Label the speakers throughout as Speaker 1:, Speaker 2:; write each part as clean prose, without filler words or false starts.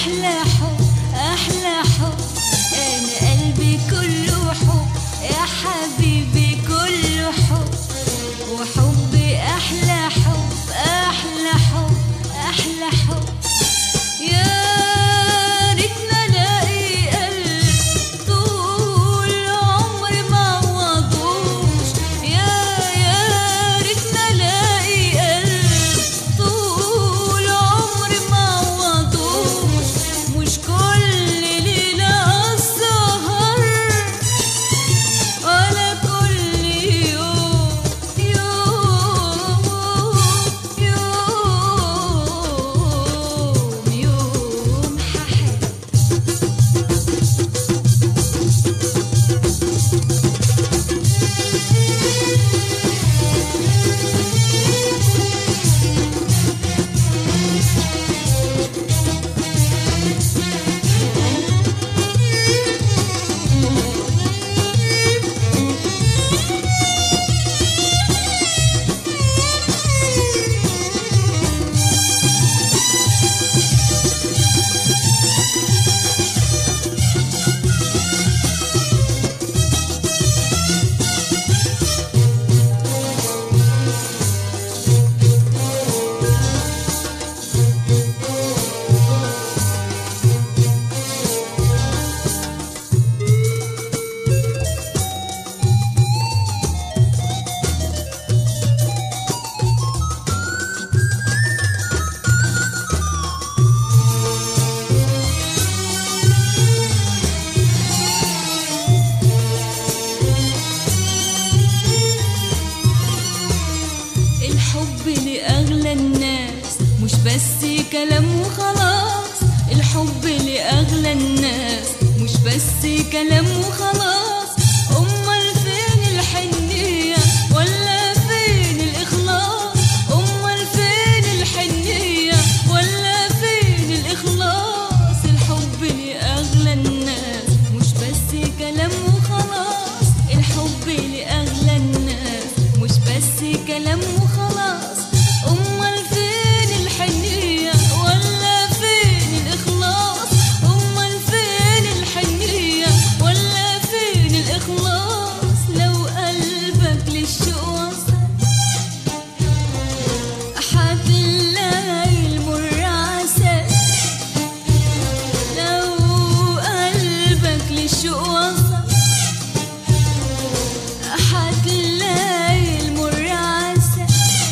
Speaker 1: أحلى حب أحلى حب. أنا قلبي كله حب يا حبيبي كله حب، وحبي أحلى حب أحلى حب أحلى حب. يا ريتنا الاقي قلب طول عمري ما عوضوش، يا ريتنا الاقي قلب طول عمري ما عوضوش. مش كل ليلة أسهر ولا كل يوم يوم يوم ححب. الحب لأغلى الناس مش بس كلام وخلاص، الحب لأغلى الناس مش بس كلام وخلاص. أمال فين الحنية ولا فين الإخلاص؟ أمال فين الحنية ولا فين الإخلاص؟ الحب لأغلى الناس مش بس كلام وخلاص، الحب لأغلى الناس مش بس كلام وخلاص. أمال فين الحنية ولا فين الإخلاص؟ أمال فين الحنية ولا فين الإخلاص؟ لو قلبك للشوق وصل هتلاقي المر عسل، لو قلبك للشوق وصل هتلاقي المر عسل.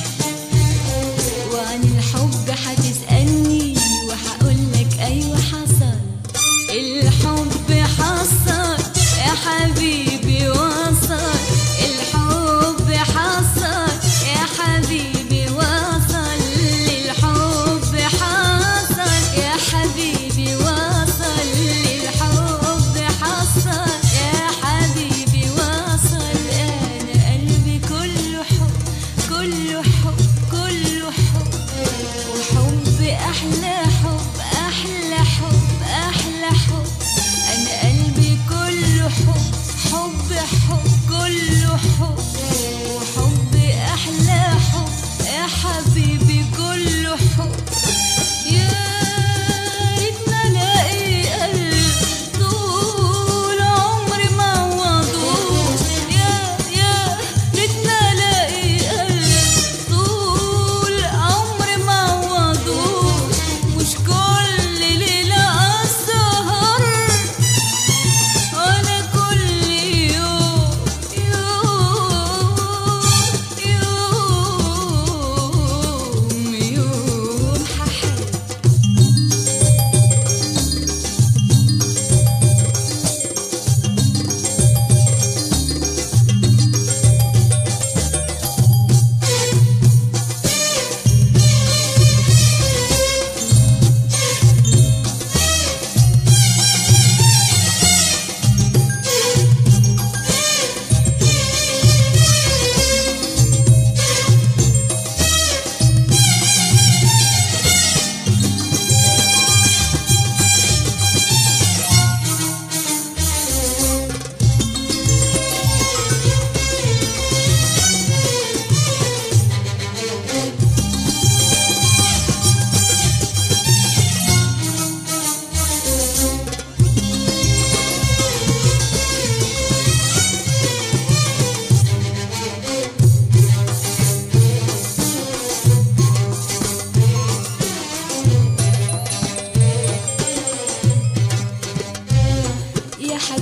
Speaker 1: وعن الحب هتسألني وهقولك أيوة حصل، الحب حصل يا حبيبي وصل، الحب حصل يا حبيبي وصل، الحب حصل يا حبيبي وصل، الحب حصل يا حبيبي وصل. أنا قلبي كله حب كله حب كله حب، وحبي أحلى حب أحلى حب أحلى حب. أنا قلبي كله حب حب حب كله حب، وحبي أحلى حب يا حبيبي كله حب. يا ريتنا الاقي قلب طول عمري ما عوضوش، يا ريتنا الاقي قلب طول عمري ما عوضوش. مش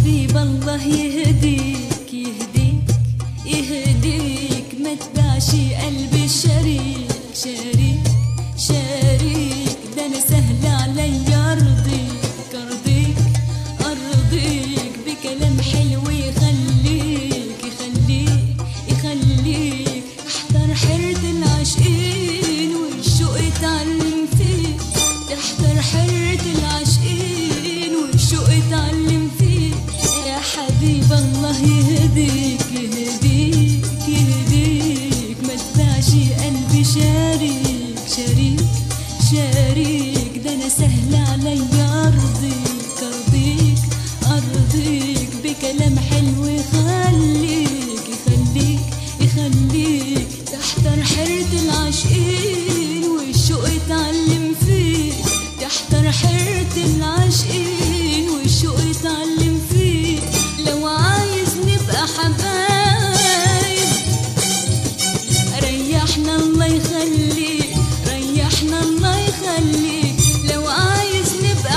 Speaker 1: حبيب الله يهديك يهديك يهديك، ما تباعش قلبي شريك شريك شريك، ده انا سهل علي ارضيك ارضيك ارضيك، بكلام حلو يخليك يخليك يخليك، تحضر حيرة العاشقين والشوق يتعلم فيك، تحضر حيرة العاشقين والشوق يتعلم فيك، يا حبيب الله يهديك يهديك يهديك، ما تباعش قلبي شريك شريك شريك، ده انا سهل علي ارضيك ارضيك ارضيك، بكلام حلو يخليك يخليك يخليك، تحضر حيرة العاشقين والشوق يتعلم فيك، تحضر حيرة العاشقين والشوق يتعلم فيك، لو عايز نبقى حبايب ريحنا الله يخليك ريحنا الله يخليك، لو عايز نبقى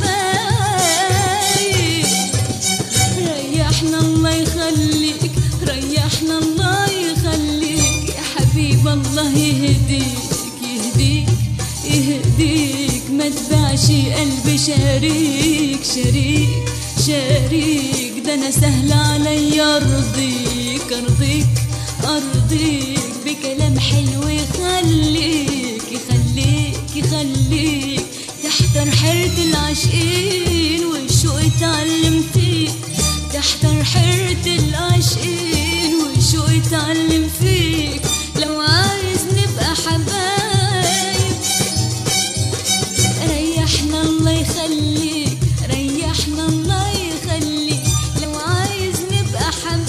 Speaker 1: حبايب ريحنا الله يخليك ريحنا الله يخليك، يا حبيب الله يهديك يهديك يهديك، ما تباعش قلبي شريك شريك شريك، ده انا سهل علي ارضيك ارضيك ارضيك، بكلام حلو يخليك يخليك يخليك، تحضر حيرة العاشقين والشوق يتعلم فيك، تحضر حيرة العاشقين والشوق يتعلم فيك، لو عايز نبقى حبايب ريحنا الله يخليك ريحنا الله يخليك، لو عايز نبقى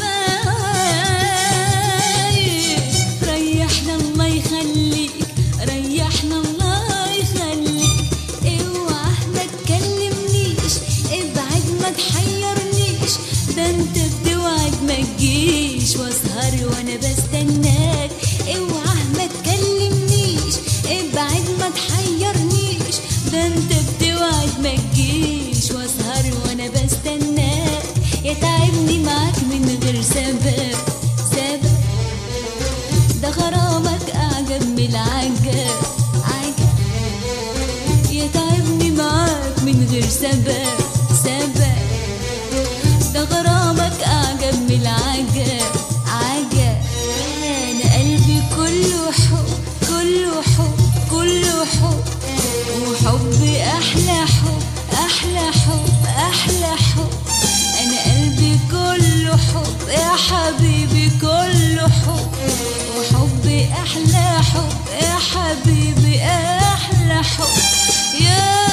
Speaker 1: حبايب ريحنا الله يخليك ريحنا الله يخليك، اوعى ما تكلمنيش ابعد ما تحيرنيش، ده انت بتوعد ما تجيش واسهر وانا بستناك، اوعى ما تكلمنيش ابعد ما تحيرنيش، ده انت بتوعد ما تجيش واسهر وانا بستناك، يتعبني معاك من غير سبب سبب، ده غرامك اعجب من العجب عجب، يتعبني معاك من غير سبب سبب، ده غرامك اعجب من العجب عجب، انا قلبي كله حب كله حب كله حب، وحبي احلى حب احلى حب احلى حب، انا قلبي كله حب يا حبيبي كله حب، وحبي احلى حب يا حبيبي احلى حب يا